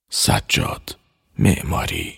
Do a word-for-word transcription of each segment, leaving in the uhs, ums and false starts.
سجاد معماری.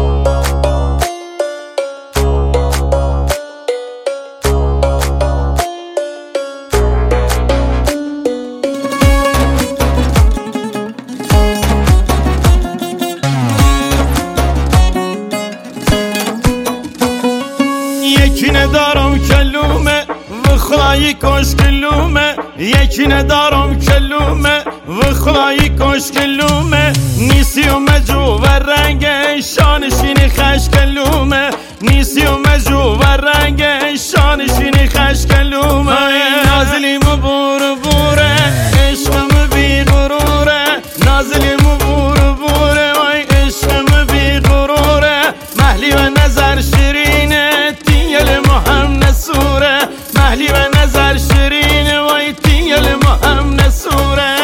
یکی ندارم کلومه و خدایی کاش کلومه، یکی ندارم کلومه و خدایی کاش کلومه، نیسی و مجو و رنگ شانشین خش کلومه، نیسی و مجو و رنگ شانشین خش کلومه. نازلیم و بور بوره عشقم بی غروره، نازلیم و بور بوره وای عشقم بی غروره، محلی و نظر شیرینه تیل مهم نسوره، محلی و نظر شیرینه وای تیل مهم نسوره.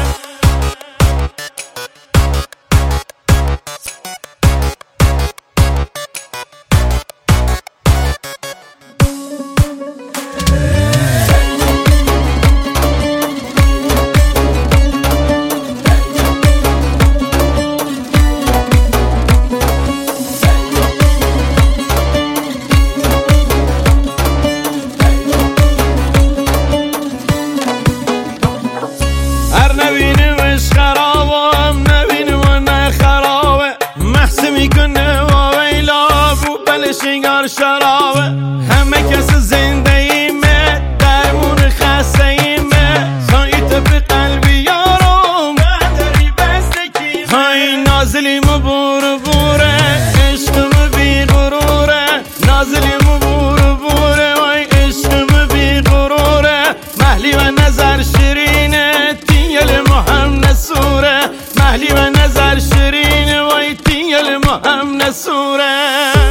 نبینمش خرابم نبینم و نه خرابه، محسه میکنه و ویلا بو بلشنگار شرابه، همه کس زنده ایمه درمون خسته ایمه، خواهیت به قلبی یارم نداری بستکی های. نازلیم و بور بوره عشقم بی غروره، نازلیم و بور بوره وای عشقم بی غروره، محلی و نظر شیرینه تیل مهم نسوره، محلی و نظر شیرینه وای تیل مهم نسوره.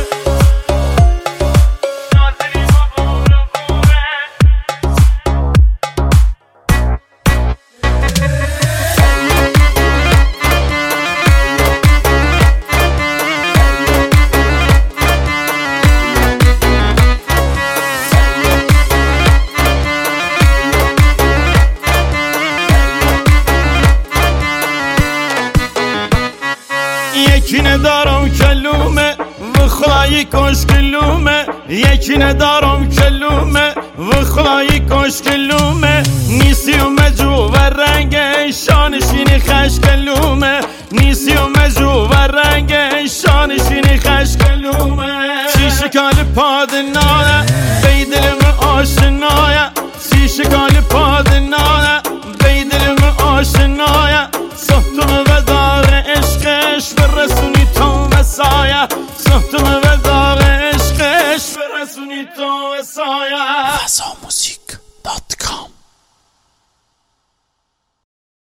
یکی ندارم کلومه و خدایی کاش کلومه، یکی ندارم کلومه و خدایی کاش کلومه، نیسی و مجو و رنگ شانشین خش کلومه، نیسی و مجو و رنگ شانشین خش کلومه. سی شکال پادنانه بیدلم آشنایه، سی شکال پادنانه بیدلم آشنایه، صحتم و داغ عشقش برسونی تو مسایه، صحتم و داغ عشقش برسونی تو مسایه. فضا موسیقی.